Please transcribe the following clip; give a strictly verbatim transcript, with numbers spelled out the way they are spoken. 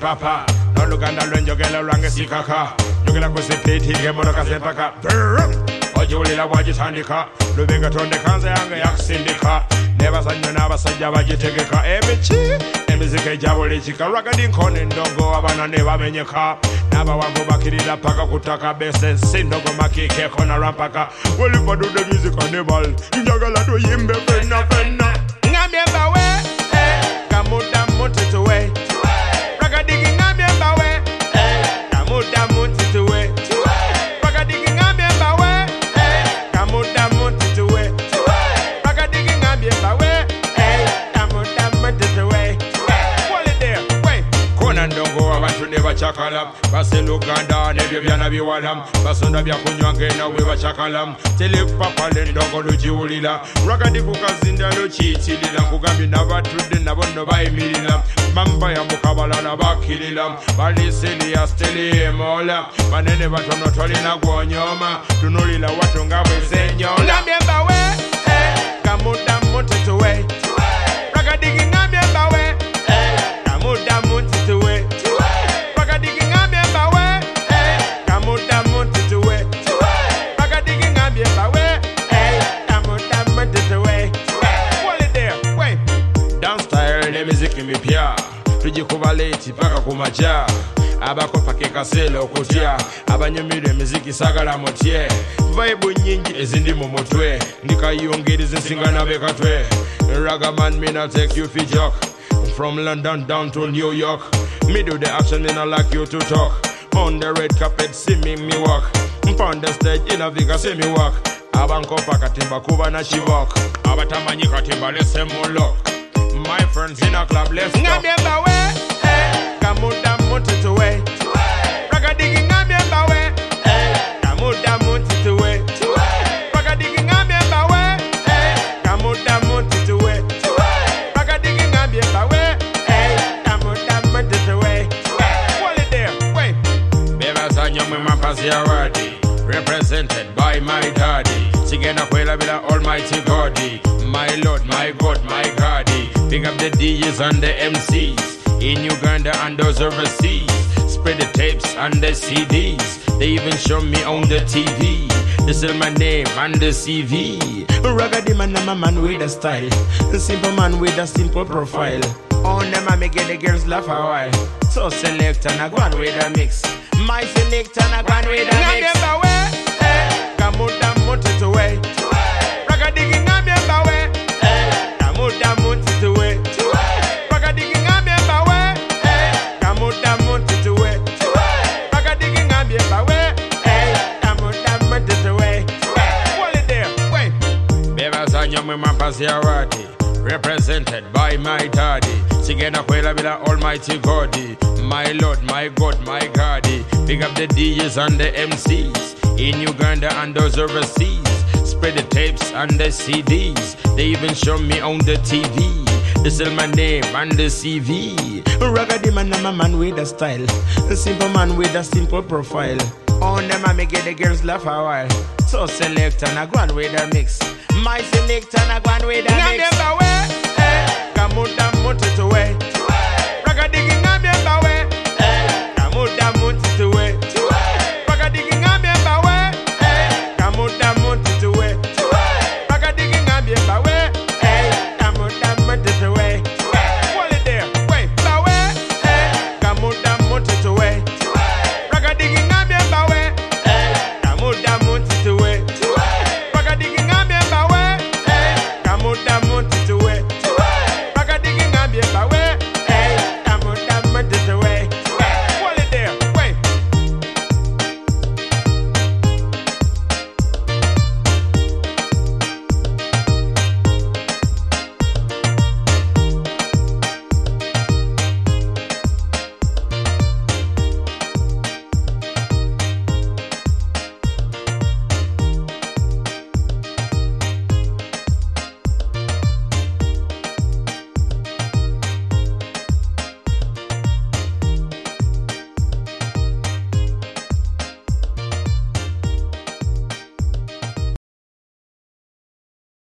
papa. No Luganda Lunjogela Rangasikaka. Jugala Cosipiti, Gemonoka Sepaka. Ojulila Wajitandika. Lubega Tonde Kanzanga Yaksindika. Never Sanya Nava Sajava Jitegeka. Emichi. Emizike Javoli Chika. Ragadin Conin Dongo Abana Neva Menyaka. Nava Wago Bakirida Paka Kutaka Bese. Sindogo Maki Kekona Rampaka. Well, if I do the music on the ball, Jagala do Yimbe Fena Fena. Namemba we, Kamuda Mutit away. Ragadigi Namemba we, Kamuda Mutit away. Ragadigi Namemba we, Kamuda Mutit away. Ragadigi Namemba we, Kamuda Mutit away. What is there? Wait. Conan don't go about to never chakalam. Basiluganda, Nebiana Biwalam, Basunda Biakunyange, we chakalam. Tele Papa Lendongo Julila, Ragadibuka Zindalo Chitila, Kugami Nava Trudin Navondo by Milam, Mamba Yamukabalana Bakililam, Balisilia Steli Mola, Manene Batonotolina Guanyoma, Tunolila Watunga Senor. Namemba we, Kamuda Mutit away. Ragadigi Namemba we, Kamuda Mutit away. Ragadigi Namemba we, Kamuda Mutit away. Ragadigi Namemba we. Music in me pia, Tujikuvaleti, Paka Kumacha, Abako Pakeka Selo, Kotia, Abanyamide, Miziki Sagara Motier, Vibe Ninji is in the Momotwe, Nika Yungi is in Singana Bekatwe, Ragaman may not take you for joke, from London down to New York, me do the action and I like you to talk, on the red carpet, see me, me walk, on the stage in a Vega, see me walk, Abanko Pakatimba Kuba na she walk, Abatamani Katimba, let's say more luck. My friends in a club, let's go. Namemba we, Kamuda Mutit away. Ragadigi Namemba we, Kamuda Mutit away. Ragadigi Namemba we, Kamuda Mutit away. Ragadigi Namemba we, Kamuda Mutit away. What is there? Wait. Beva Sanyam Mapasiawadi, represented by my daddy. Sigena Kwela Bila Almighty Goddy. My Lord, my God, my Goddy. Pick up the D Js and the M Cs in Uganda and those overseas. Spread the tapes and the C Ds. They even show me on the T V. They sell my name and the C V. Raggedy man, I'm a man with a style. A simple man with a simple profile. On them I make the girls laugh a while. So select and I go on with a mix. My select and I go on with a mix. Kamuda Mutit away. Ragadigi Namemba we. Kamuda Mutit away. Ragadigi Namemba we. Kamuda Mutit away. Ragadigi Namemba we. Kamuda Mutit away. What is there? Wait. Beva Sanyam Mapasiawadi, represented by my daddy. Sigena Kwela Bila Almighty Goddy. My Lord, my God, my Goddy. Pick up the D Js and the M Cs in Uganda and those overseas. Spread the tapes and the C Ds. They even show me on the T V. They sell my name and the C V. Raggedy man, I'm a man with a style. A simple man with a simple profile. On them I make the girls laugh a while. So select and I go on with a mix. My select and I go on with a mix. Namemba we, Kamuda Mutit away.